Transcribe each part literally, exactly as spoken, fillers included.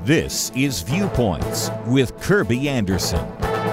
This is Viewpoints with Kirby Anderson.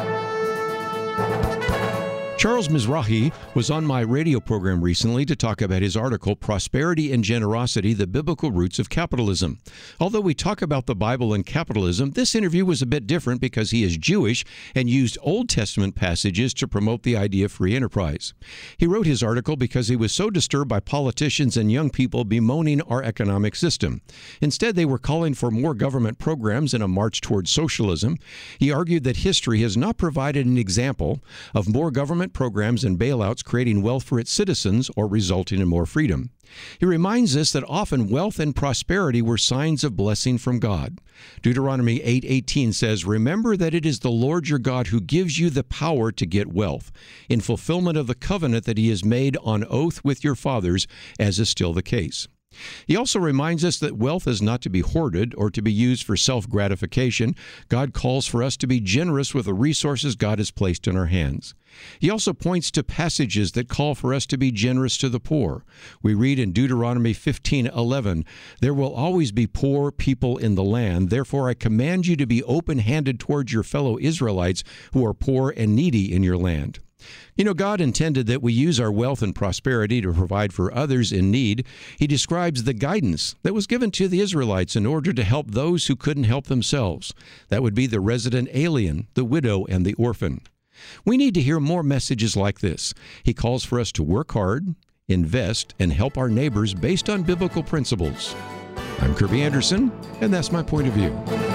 Charles Mizrahi was on my radio program recently to talk about his article, Prosperity and Generosity, the Biblical Roots of Capitalism. Although we talk about the Bible and capitalism, this interview was a bit different because he is Jewish and used Old Testament passages to promote the idea of free enterprise. He wrote his article because he was so disturbed by politicians and young people bemoaning our economic system. Instead, they were calling for more government programs and a march towards socialism. He argued that history has not provided an example of more government programs and bailouts creating wealth for its citizens or resulting in more freedom. He reminds us that often wealth and prosperity were signs of blessing from God. Deuteronomy eight eighteen says, "Remember that it is the Lord your God who gives you the power to get wealth, in fulfillment of the covenant that he has made on oath with your fathers, as is still the case." He also reminds us that wealth is not to be hoarded or to be used for self-gratification. God calls for us to be generous with the resources God has placed in our hands. He also points to passages that call for us to be generous to the poor. We read in Deuteronomy fifteen eleven, "There will always be poor people in the land. Therefore I command you to be open-handed towards your fellow Israelites who are poor and needy in your land." You know, God intended that we use our wealth and prosperity to provide for others in need. He describes the guidance that was given to the Israelites in order to help those who couldn't help themselves. That would be the resident alien, the widow, and the orphan. We need to hear more messages like this. He calls for us to work hard, invest, and help our neighbors based on biblical principles. I'm Kirby Anderson, and that's my point of view.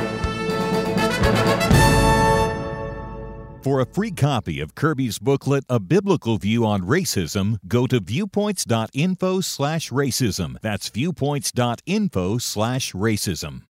For a free copy of Kirby's booklet, A Biblical View on Racism, go to viewpoints.info slash racism. That's viewpoints.info slash racism.